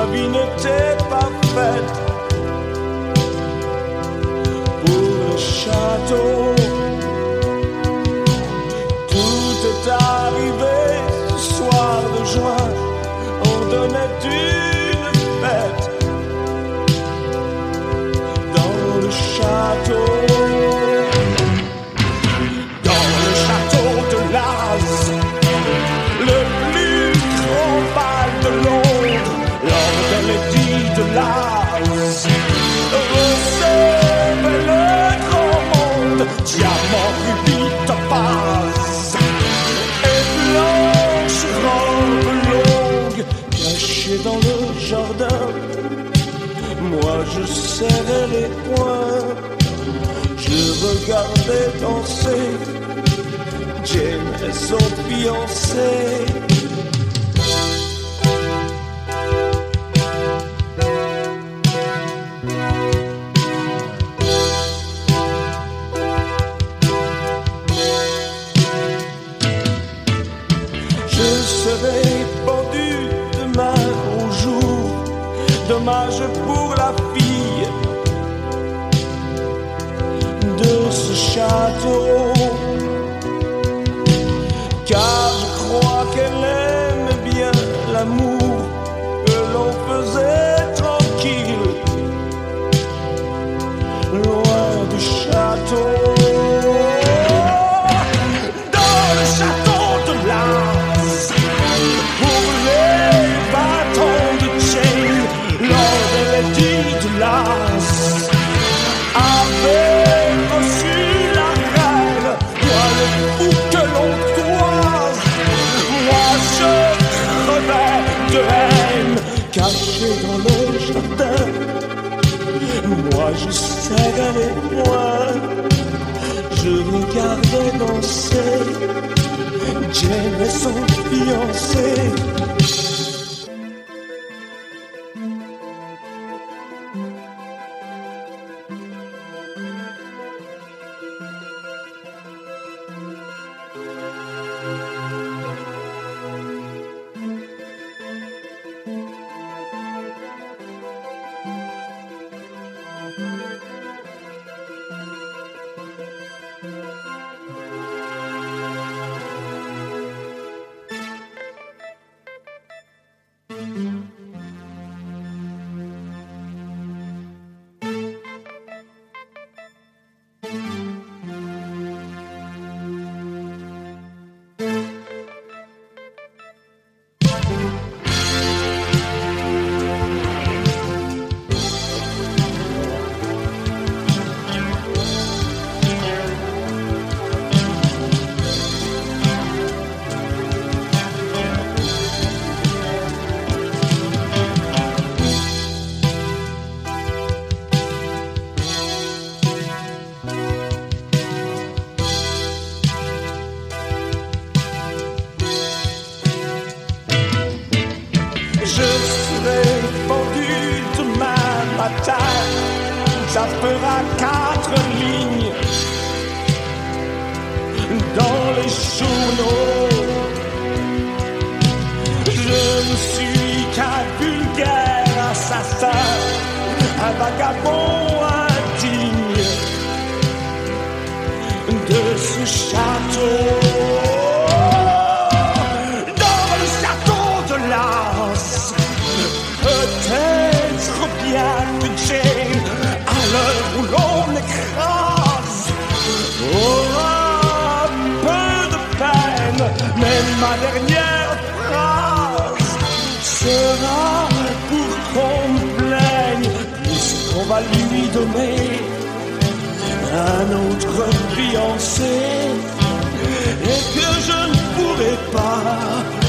vie n'était pas faite pour le château. Tout est arrivé ce soir de juin, on donnait une fête dans le château. Dans le château de Laz, le plus grand bal de Londres, lors de l'édit de Laz, recevait le grand monde, diamant, rubis, topaz et blanche robe longue, cachée dans le jardin. Moi je serrais les poings, je regardais danser Jane et son fiancé. Je serai pendu demain au jour, dommage pour la fille de ce château, car je crois qu'elle aime bien l'amour que l'on faisait tranquille, loin du château. Dans le château de Laz, pour les bâtons de Jane, lors de l'édit de Laz, avait reçu la reine. Toi le fou que l'on toise, moi je crevais de haine, caché dans le jardin. Moi je serrais les poings, je regardais danser Jane et son fiancé. Ça fera 4 lignes dans les journaux. Je ne suis qu'un vulgaire assassin, un vagabond indigne de ce château. Dans le château de Laz, peut-être bien que Jane, à l'heure où l'on écrase, aura peu de peine, mais ma dernière phrase sera pour qu'on me plaigne, puisqu'on va lui donner un autre fiancé, et que je ne pourrai pas